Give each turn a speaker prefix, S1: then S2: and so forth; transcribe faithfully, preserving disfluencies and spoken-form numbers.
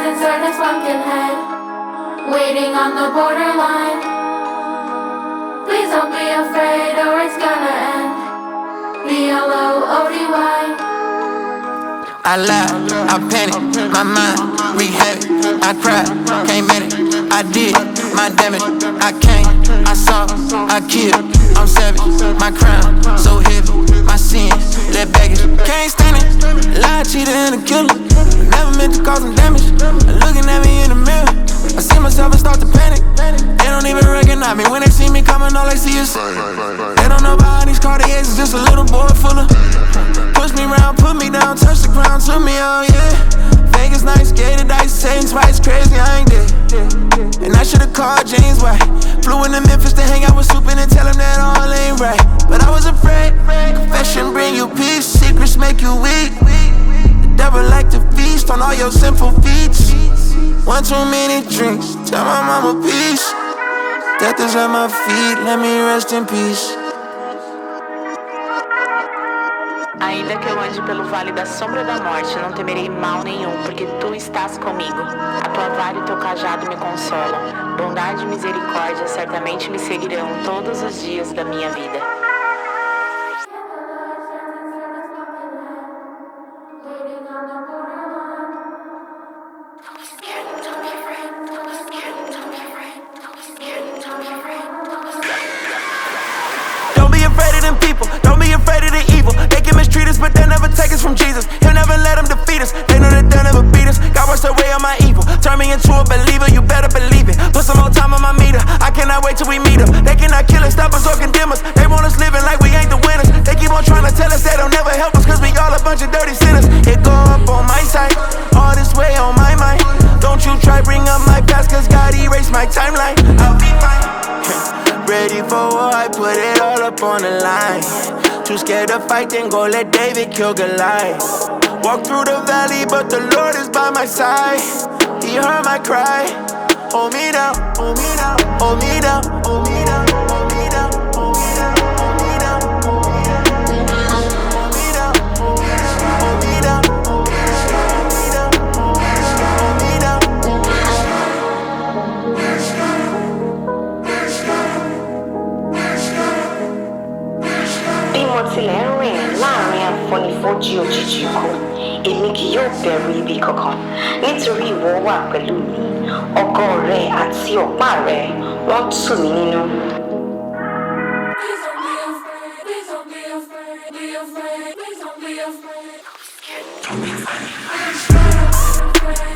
S1: inside his pumpkin head, waiting on the borderline. Please don't be afraid or it's gonna end. B L O O D Y.
S2: I laugh, I panic, my mind rehab it. I cried, can't manage, I did my damage. I came, I saw, I killed, I'm savage. My crown, so heavy, my sins, that baggage. Can't stand it, lie, cheater, and a killer. Never meant to cause them damage. Looking at me in the mirror, I see myself and start to panic. They don't even recognize me when they see me coming, all they see is they don't know about these Cartiers, it's just a little boy full of. Push me round, put me down, touch the ground to me, oh yeah. Vegas nights, gated dice, Satan twice, crazy, I ain't dead. And I should've called James White. Flew into Memphis to hang out with Supin and tell him that all ain't right. But I was afraid, confession bring you peace, secrets make you weak. The devil like to feast on all your sinful feats. One too many drinks, tell my mama peace. Death is at my feet, let me rest in peace.
S3: Ainda que eu ande pelo vale da sombra da morte, não temerei mal nenhum, porque tu estás comigo. A tua vara e teu cajado me consolam. Bondade e misericórdia certamente me seguirão todos os dias da minha vida.
S2: Don't be afraid of them people, don't be afraid of the evil. They can mistreat us, but they'll never take us from Jesus. He'll never let them defeat us, they know that they'll never beat us. God washed away all my evil, turn me into a believer, you better believe it. Put some more time on my meter, I cannot wait till we meet up. They cannot kill us, stop us or condemn us. They want us living like we ain't the winners. They keep on trying to tell us they don't never help us, cause we all a bunch of dirty sinners. It go up on my side, all this way on my mind. Don't you try bring up my past, cause God erased my timeline. I'll be fine. Ready for war, I put it all up on the line. Too scared to fight, then go let David kill Goliath. Walk through the valley, but the Lord is by my side. He heard my cry. Hold me down, hold me down, hold me down, hold me down, hold me down, hold me down, hold me down, hold me down, hold me down, hold me down, hold me down, hold me down.
S3: Bí mo tilẹ̀ ń rìn láàrin àfonífojì òjijì ikú, èmi kì yóò bẹ̀rù ibi kankan, nítorí ìwọ wà pẹ̀lú mi. Ọ̀gọ rẹ àti ọ̀pá rẹ wọ́n tù mí nínú.
S1: Please don't be afraid, please don't be afraid, be afraid, please don't be afraid. Don't be afraid.